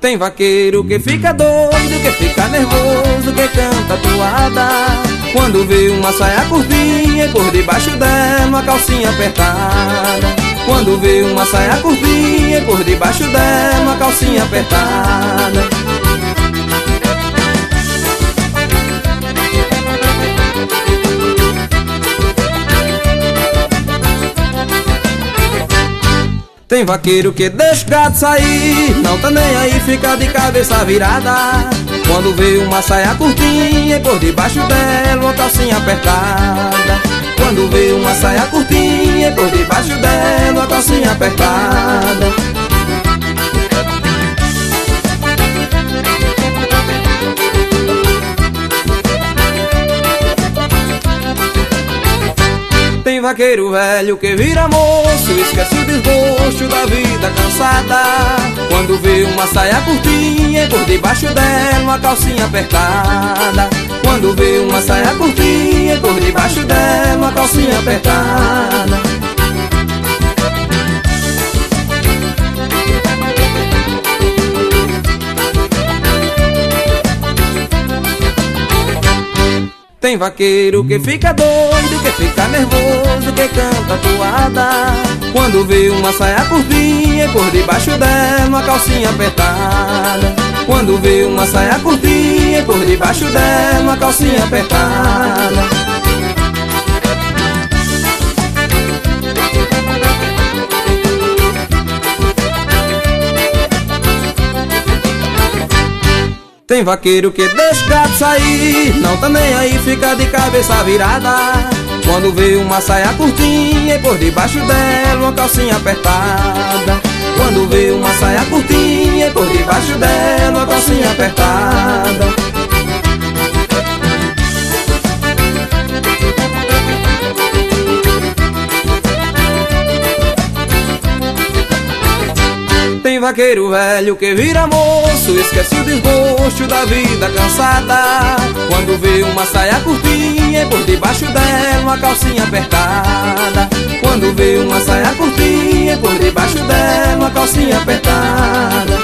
Tem vaqueiro que fica doido, que fica nervoso, que canta toada quando vê uma saia curtinha e por debaixo dela uma calcinha apertada. Quando vê uma saia curtinha e por debaixo dela uma calcinha apertada. Tem vaqueiro que deixa o gado sair, não tá nem aí, fica de cabeça virada quando vê uma saia curtinha e por debaixo dela uma calcinha apertada. Quando vê uma saia curtinha e por debaixo dela uma calcinha apertada. Tem vaqueiro velho que vira moço, esquece o desgosto da vida cansada quando vê uma saia curtinha e por debaixo dela uma calcinha apertada. Quando vê uma saia curtinha e por debaixo dela uma calcinha apertada. Tem vaqueiro que fica doido, que fica nervoso, que canta toada quando vê uma saia curtinha e por debaixo dela uma calcinha apertada. Quando vê uma saia curtinha e por debaixo dela uma calcinha apertada. Tem vaqueiro que deixa o gado sair, não tá nem aí, fica de cabeça virada quando vê uma saia curtinha e por debaixo dela uma calcinha apertada. Quando vê uma saia curtinha e por debaixo dela uma calcinha apertada. Tem vaqueiro velho que vira moço, esquece o desgosto da vida cansada quando vê uma saia curtinha e por debaixo dela uma calcinha apertada. Quando vê uma saia curtinha e por debaixo dela uma calcinha apertada.